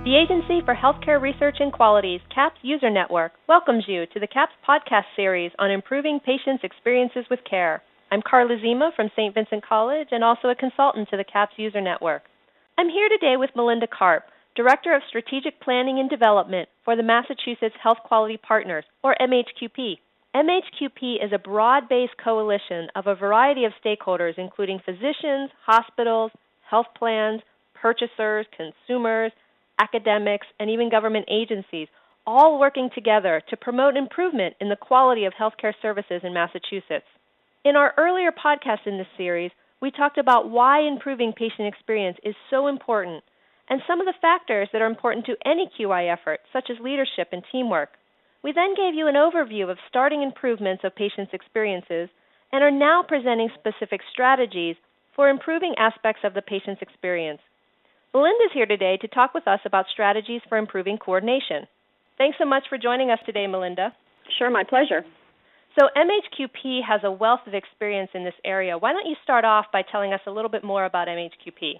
The Agency for Healthcare Research and Quality's CAHPS User Network welcomes you to the CAHPS podcast series on improving patients' experiences with care. I'm Carla Zima from St. Vincent College and also a consultant to the CAHPS User Network. I'm here today with Melinda Karp, Director of Strategic Planning and Development for the Massachusetts Health Quality Partners, or MHQP. MHQP is a broad-based coalition of a variety of stakeholders, including physicians, hospitals, health plans, purchasers, consumers, academics, and even government agencies, all working together to promote improvement in the quality of healthcare services in Massachusetts. In our earlier podcast in this series, we talked about why improving patient experience is so important and some of the factors that are important to any QI effort, such as leadership and teamwork. We then gave you an overview of starting improvements of patients' experiences and are now presenting specific strategies for improving aspects of the patient's experience. Melinda's here today to talk with us about strategies for improving coordination. Thanks so much for joining us today, Melinda. Sure, my pleasure. So MHQP has a wealth of experience in this area. Why don't you start off by telling us a little bit more about MHQP?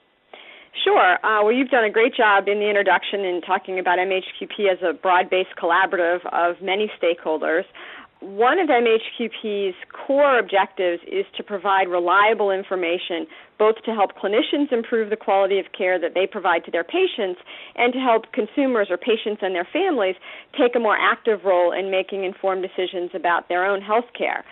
Sure. Well, you've done a great job in the introduction in talking about MHQP as a broad-based collaborative of many stakeholders. One of MHQP's core objectives is to provide reliable information, both to help clinicians improve the quality of care that they provide to their patients and to help consumers or patients and their families take a more active role in making informed decisions about their own health care.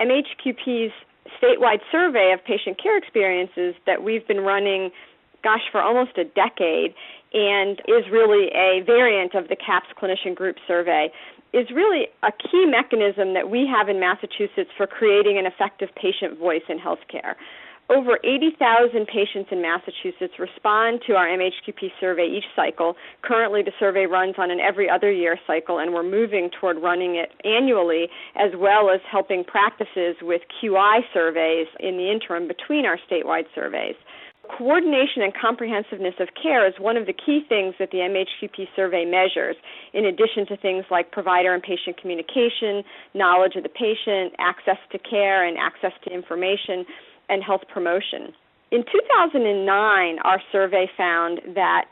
MHQP's statewide survey of patient care experiences that we've been running, for almost a decade, and is really a variant of the CAHPS Clinician Group Survey, is really a key mechanism that we have in Massachusetts for creating an effective patient voice in healthcare. Over 80,000 patients in Massachusetts respond to our MHQP survey each cycle. Currently, the survey runs on an every other year cycle, and we're moving toward running it annually, as well as helping practices with QI surveys in the interim between our statewide surveys. Coordination and comprehensiveness of care is one of the key things that the MHQP survey measures, in addition to things like provider and patient communication, knowledge of the patient, access to care and access to information, and health promotion. In 2009, our survey found that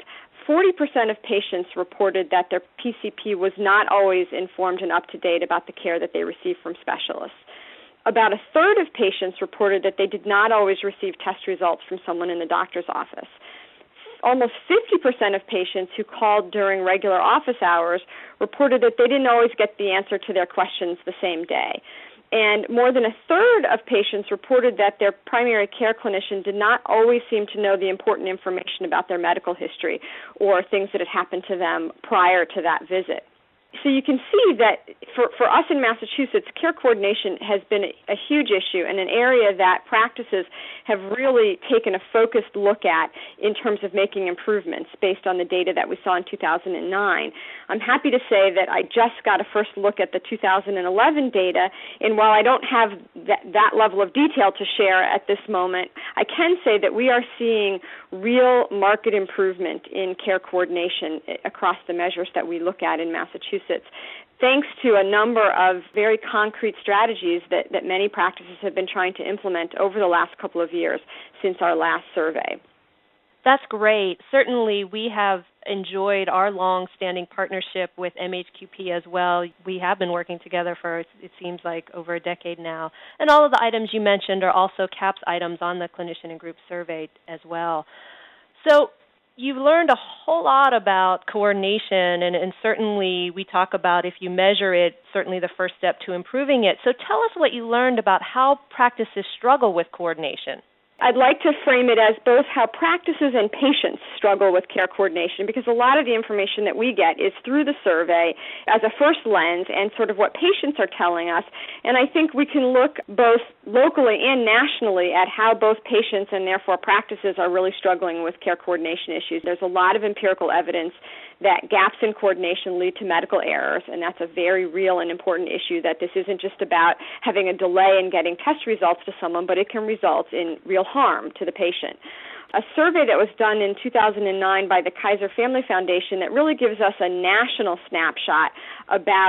40% of patients reported that their PCP was not always informed and up to date about the care that they received from specialists. About a third of patients reported that they did not always receive test results from someone in the doctor's office. Almost 50% of patients who called during regular office hours reported that they didn't always get the answer to their questions the same day. And more than a third of patients reported that their primary care clinician did not always seem to know the important information about their medical history or things that had happened to them prior to that visit. So you can see that for us in Massachusetts, care coordination has been a huge issue and an area that practices have really taken a focused look at in terms of making improvements based on the data that we saw in 2009. I'm happy to say that I just got a first look at the 2011 data, and while I don't have that level of detail to share at this moment, I can say that we are seeing real market improvement in care coordination across the measures that we look at in Massachusetts, thanks to a number of very concrete strategies that many practices have been trying to implement over the last couple of years since our last survey. That's great. Certainly, we have enjoyed our long-standing partnership with MHQP as well. We have been working together for, it seems like, over a decade now. And all of the items you mentioned are also CAHPS items on the Clinician and Group Survey as well. So you've learned a whole lot about coordination, and certainly we talk about if you measure it, certainly the first step to improving it. So tell us what you learned about how practices struggle with coordination. I'd like to frame it as both how practices and patients struggle with care coordination, because a lot of the information that we get is through the survey as a first lens and sort of what patients are telling us. And I think we can look both locally and nationally at how both patients and therefore practices are really struggling with care coordination issues. There's a lot of empirical evidence that gaps in coordination lead to medical errors, and that's a very real and important issue, that this isn't just about having a delay in getting test results to someone, but it can result in real harm to the patient. A survey that was done in 2009 by the Kaiser Family Foundation that really gives us a national snapshot about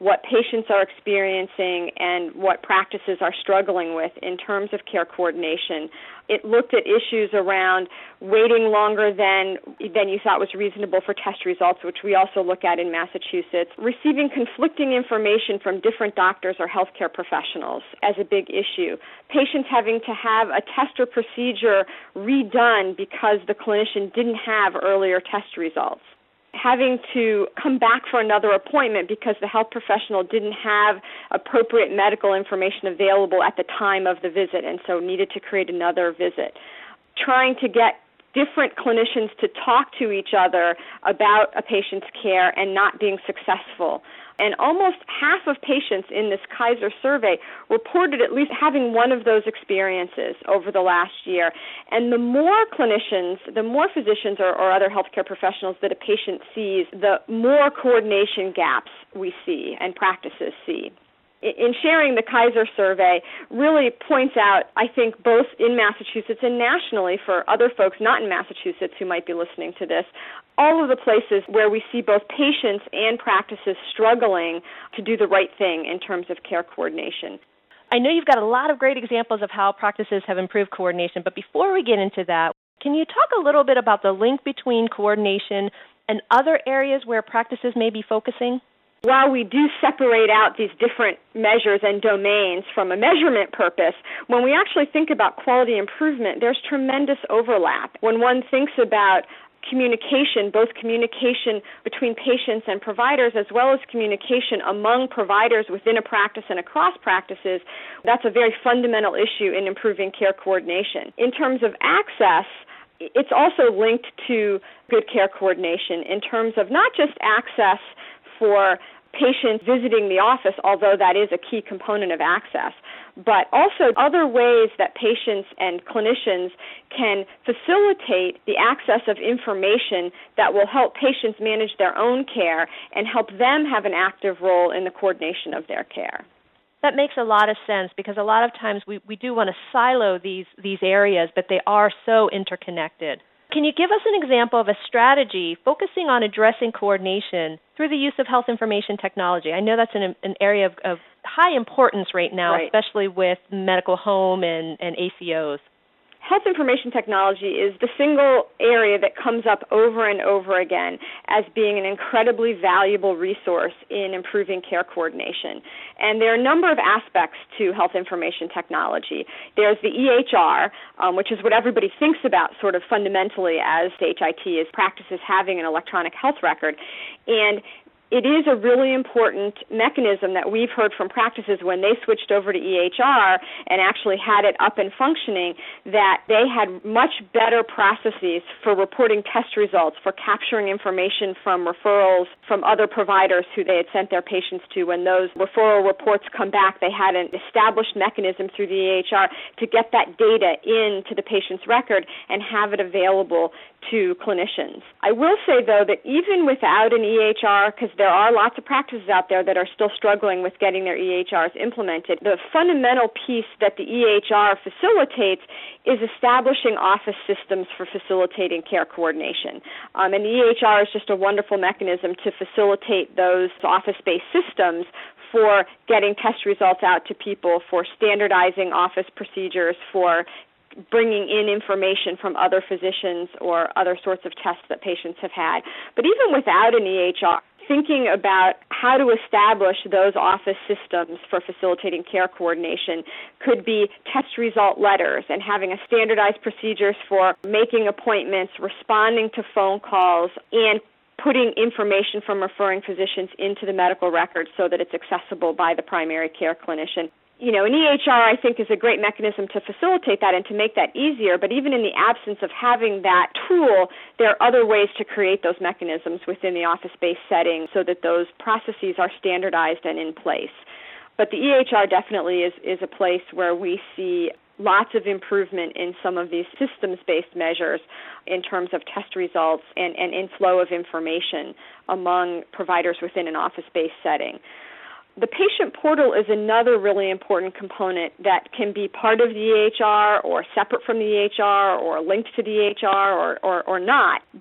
what patients are experiencing and what practices are struggling with in terms of care coordination. It looked at issues around waiting longer than you thought was reasonable for test results, which we also look at in Massachusetts, receiving conflicting information from different doctors or healthcare professionals as a big issue, patients having to have a test or procedure redone because the clinician didn't have earlier test results, having to come back for another appointment because the health professional didn't have appropriate medical information available at the time of the visit and so needed to create another visit, trying to get different clinicians to talk to each other about a patient's care and not being successful. And almost half of patients in this Kaiser survey reported at least having one of those experiences over the last year. And the more clinicians, the more physicians or other healthcare professionals that a patient sees, the more coordination gaps we see and practices see. In sharing, the Kaiser survey really points out, I think, both in Massachusetts and nationally for other folks not in Massachusetts who might be listening to this, all of the places where we see both patients and practices struggling to do the right thing in terms of care coordination. I know you've got a lot of great examples of how practices have improved coordination, but before we get into that, can you talk a little bit about the link between coordination and other areas where practices may be focusing? While we do separate out these different measures and domains from a measurement purpose, when we actually think about quality improvement, there's tremendous overlap. When one thinks about communication, both communication between patients and providers as well as communication among providers within a practice and across practices, that's a very fundamental issue in improving care coordination. In terms of access, it's also linked to good care coordination in terms of not just access for patients visiting the office, although that is a key component of access, but also other ways that patients and clinicians can facilitate the access of information that will help patients manage their own care and help them have an active role in the coordination of their care. That makes a lot of sense because a lot of times we do want to silo these areas, but they are so interconnected. Can you give us an example of a strategy focusing on addressing coordination through the use of health information technology? I know that's an area of high importance right now, right, especially with medical home and ACOs. Health information technology is the single area that comes up over and over again as being an incredibly valuable resource in improving care coordination. And there are a number of aspects to health information technology. There's the EHR, which is what everybody thinks about sort of fundamentally as HIT, as practices having an electronic health record. And it is a really important mechanism that we've heard from practices when they switched over to EHR and actually had it up and functioning, that they had much better processes for reporting test results, for capturing information from referrals from other providers who they had sent their patients to. When those referral reports come back, they had an established mechanism through the EHR to get that data into the patient's record and have it available to clinicians. I will say, though, that even without an EHR, because there are lots of practices out there that are still struggling with getting their EHRs implemented, the fundamental piece that the EHR facilitates is establishing office systems for facilitating care coordination. And the EHR is just a wonderful mechanism to facilitate those office-based systems for getting test results out to people, for standardizing office procedures, for bringing in information from other physicians or other sorts of tests that patients have had. But even without an EHR, thinking about how to establish those office systems for facilitating care coordination could be test result letters and having a standardized procedures for making appointments, responding to phone calls, and putting information from referring physicians into the medical record so that it's accessible by the primary care clinician. You know, an EHR, I think, is a great mechanism to facilitate that and to make that easier, but even in the absence of having that tool, there are other ways to create those mechanisms within the office-based setting so that those processes are standardized and in place. But the EHR definitely is a place where we see lots of improvement in some of these systems-based measures in terms of test results and inflow of information among providers within an office-based setting. The patient portal is another really important component that can be part of the EHR or separate from the EHR or linked to the EHR or not. But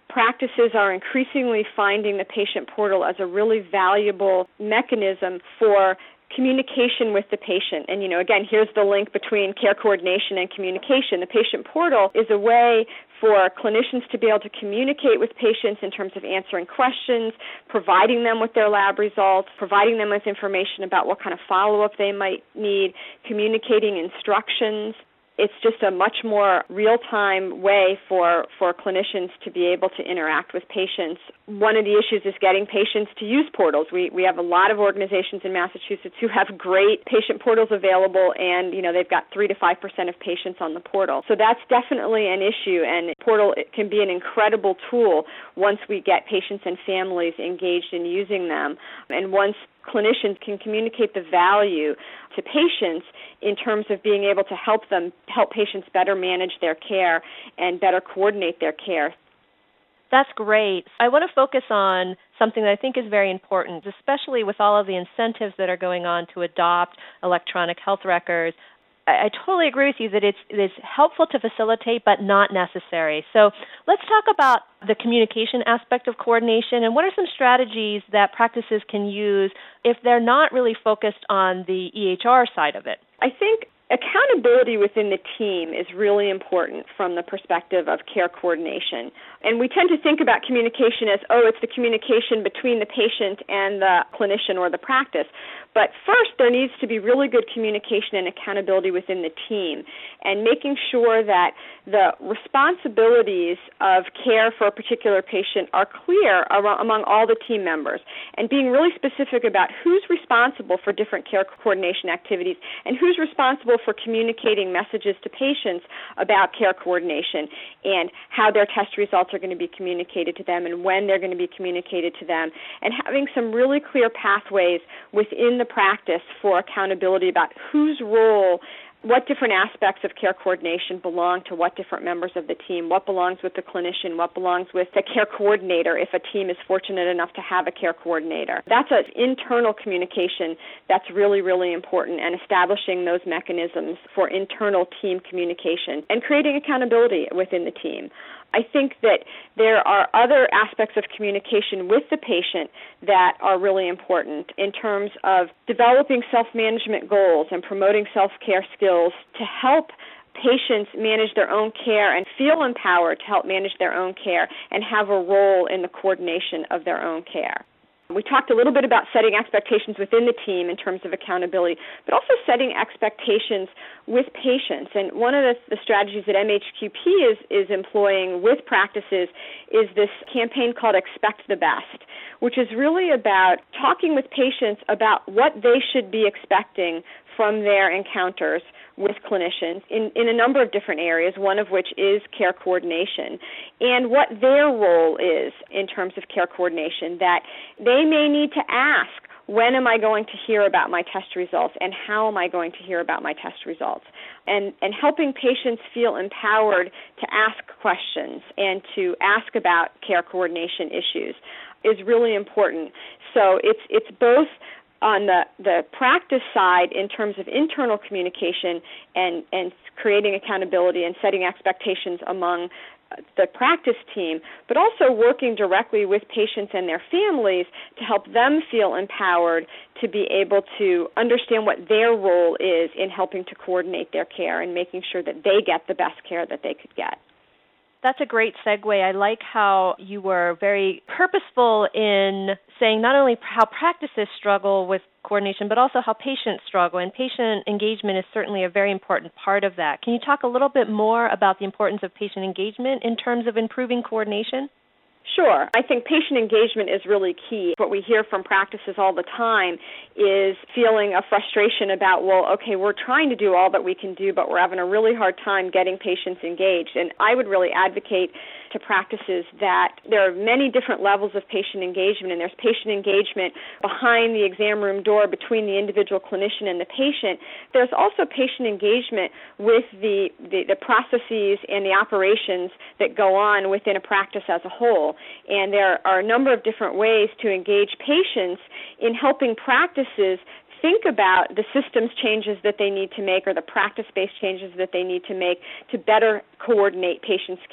practices are increasingly finding the patient portal as a really valuable mechanism for communication with the patient. And, again, here's the link between care coordination and communication. The patient portal is a way for clinicians to be able to communicate with patients in terms of answering questions, providing them with their lab results, providing them with information about what kind of follow-up they might need, communicating instructions. It's just a much more real-time way for clinicians to be able to interact with patients. One of the issues is getting patients to use portals. We have a lot of organizations in Massachusetts who have great patient portals available, and they've got 3 to 5% of patients on the portal. So that's definitely an issue, and portal can be an incredible tool once we get patients and families engaged in using them, and once clinicians can communicate the value to patients in terms of being able to help patients better manage their care and better coordinate their care. That's great. I want to focus on something that I think is very important, especially with all of the incentives that are going on to adopt electronic health records. I totally agree with you that it's helpful to facilitate but not necessary. So let's talk about the communication aspect of coordination and what are some strategies that practices can use if they're not really focused on the EHR side of it. I think accountability within the team is really important from the perspective of care coordination. And we tend to think about communication as, it's the communication between the patient and the clinician or the practice. But first, there needs to be really good communication and accountability within the team, and making sure that the responsibilities of care for a particular patient are clear among all the team members, and being really specific about who's responsible for different care coordination activities and who's responsible for communicating messages to patients about care coordination and how their test results are going to be communicated to them and when they're going to be communicated to them, and having some really clear pathways within the practice for accountability about whose role, what different aspects of care coordination belong to what different members of the team, what belongs with the clinician, what belongs with the care coordinator if a team is fortunate enough to have a care coordinator. That's an internal communication that's really, really important, and establishing those mechanisms for internal team communication and creating accountability within the team. I think that there are other aspects of communication with the patient that are really important in terms of developing self-management goals and promoting self-care skills to help patients manage their own care and feel empowered to help manage their own care and have a role in the coordination of their own care. We talked a little bit about setting expectations within the team in terms of accountability, but also setting expectations with patients. And one of the strategies that MHQP is employing with practices is this campaign called Expect the Best, which is really about talking with patients about what they should be expecting from their encounters with clinicians in a number of different areas, one of which is care coordination, and what their role is in terms of care coordination, that they may need to ask, when am I going to hear about my test results, and how am I going to hear about my test results? And helping patients feel empowered to ask questions and to ask about care coordination issues is really important. So it's both on the practice side in terms of internal communication and creating accountability and setting expectations among the practice team, but also working directly with patients and their families to help them feel empowered to be able to understand what their role is in helping to coordinate their care and making sure that they get the best care that they could get. That's a great segue. I like how you were very purposeful in saying not only how practices struggle with coordination, but also how patients struggle. And patient engagement is certainly a very important part of that. Can you talk a little bit more about the importance of patient engagement in terms of improving coordination? Sure. I think patient engagement is really key. What we hear from practices all the time is feeling a frustration about, we're trying to do all that we can do, but we're having a really hard time getting patients engaged. And I would really advocate to practices that there are many different levels of patient engagement, and there's patient engagement behind the exam room door between the individual clinician and the patient. There's also patient engagement with the processes and the operations that go on within a practice as a whole. And there are a number of different ways to engage patients in helping practices think about the systems changes that they need to make or the practice-based changes that they need to make to better coordinate patients' care.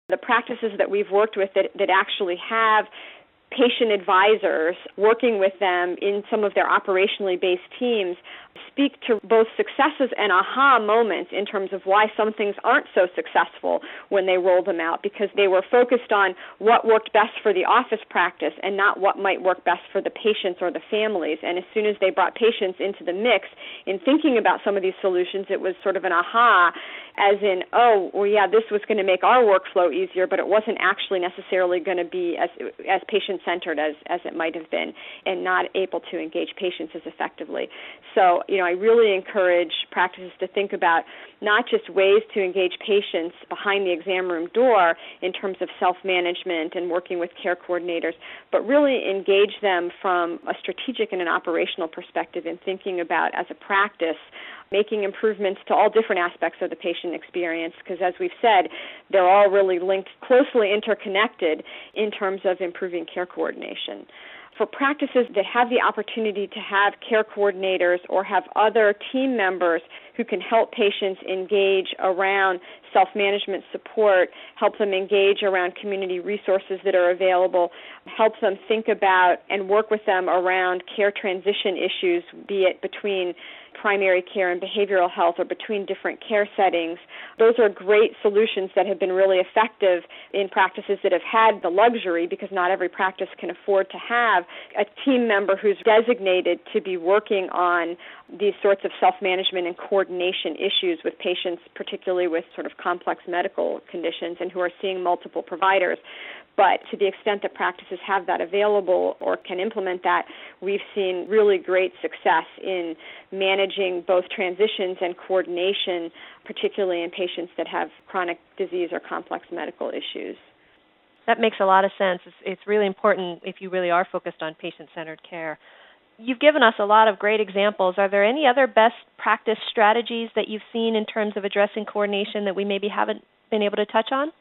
The practices that we've worked with that actually have patient advisors working with them in some of their operationally based teams speak to both successes and aha moments in terms of why some things aren't so successful when they roll them out, because they were focused on what worked best for the office practice and not what might work best for the patients or the families. And as soon as they brought patients into the mix in thinking about some of these solutions, it was sort of an aha, as in, oh, well, yeah, this was going to make our workflow easier, but it wasn't actually necessarily going to be as patient-centered as it might have been, and not able to engage patients as effectively. So, I really encourage practices to think about not just ways to engage patients behind the exam room door in terms of self-management and working with care coordinators, but really engage them from a strategic and an operational perspective in thinking about, as a practice, making improvements to all different aspects of the patient experience, because as we've said, they're all really linked, closely interconnected in terms of improving care coordination. For practices that have the opportunity to have care coordinators or have other team members who can help patients engage around self-management support, help them engage around community resources that are available, help them think about and work with them around care transition issues, be it between primary care and behavioral health or between different care settings. Those are great solutions that have been really effective in practices that have had the luxury, because not every practice can afford to have a team member who's designated to be working on these sorts of self-management and coordination issues with patients, particularly with sort of complex medical conditions and who are seeing multiple providers. But to the extent that practices have that available or can implement that, we've seen really great success in managing both transitions and coordination, particularly in patients that have chronic disease or complex medical issues. That makes a lot of sense. It's really important if you really are focused on patient-centered care. You've given us a lot of great examples. Are there any other best practice strategies that you've seen in terms of addressing coordination that we maybe haven't been able to touch on?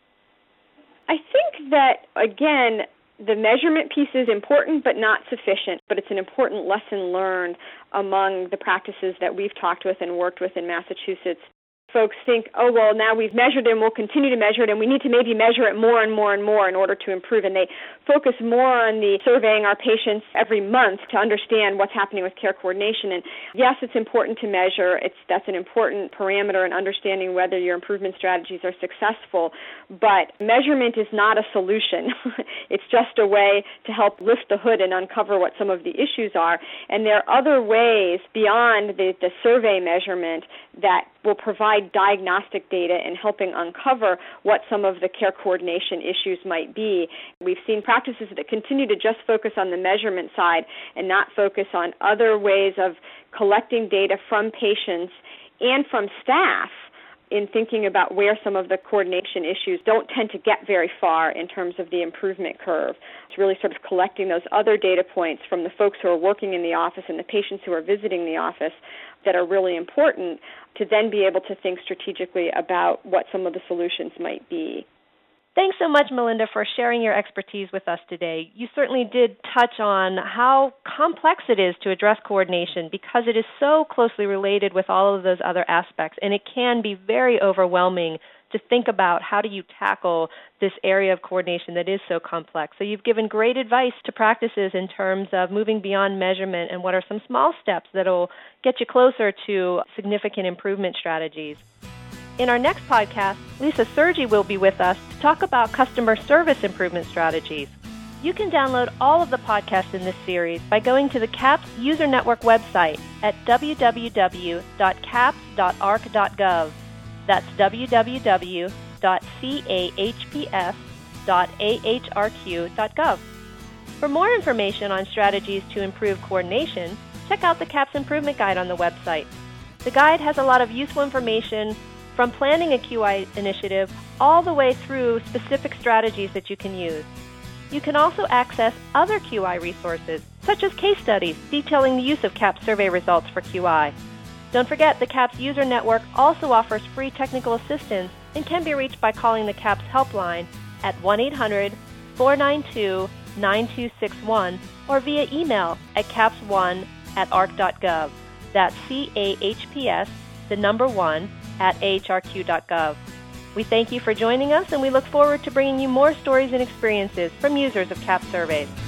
I think that, again, the measurement piece is important but not sufficient, but it's an important lesson learned among the practices that we've talked with and worked with in Massachusetts. Folks think, oh, well, now we've measured it and we'll continue to measure it, and we need to maybe measure it more and more and more in order to improve. And they focus more on the surveying our patients every month to understand what's happening with care coordination. And yes, it's important to measure. That's an important parameter in understanding whether your improvement strategies are successful. But measurement is not a solution. It's just a way to help lift the hood and uncover what some of the issues are. And there are other ways beyond the survey measurement that will provide diagnostic data in helping uncover what some of the care coordination issues might be. We've seen practices that continue to just focus on the measurement side and not focus on other ways of collecting data from patients and from staff in thinking about where some of the coordination issues don't tend to get very far in terms of the improvement curve. It's really sort of collecting those other data points from the folks who are working in the office and the patients who are visiting the office that are really important to then be able to think strategically about what some of the solutions might be. Thanks so much, Melinda, for sharing your expertise with us today. You certainly did touch on how complex it is to address coordination because it is so closely related with all of those other aspects, and it can be very overwhelming to think about how do you tackle this area of coordination that is so complex. So you've given great advice to practices in terms of moving beyond measurement and what are some small steps that will get you closer to significant improvement strategies. In our next podcast, Lisa Sergi will be with us to talk about customer service improvement strategies. You can download all of the podcasts in this series by going to the CAHPS User Network website at www.caps.arc.gov. That's www.cahps.ahrq.gov. For more information on strategies to improve coordination, check out the CAHPS Improvement Guide on the website. The guide has a lot of useful information from planning a QI initiative all the way through specific strategies that you can use. You can also access other QI resources, such as case studies detailing the use of CAHPS survey results for QI. Don't forget, the CAHPS User Network also offers free technical assistance and can be reached by calling the CAHPS helpline at 1-800-492-9261 or via email at caps1@arc.gov. That's CAHPS, the number 1, at ahrq.gov. We thank you for joining us, and we look forward to bringing you more stories and experiences from users of CAP surveys.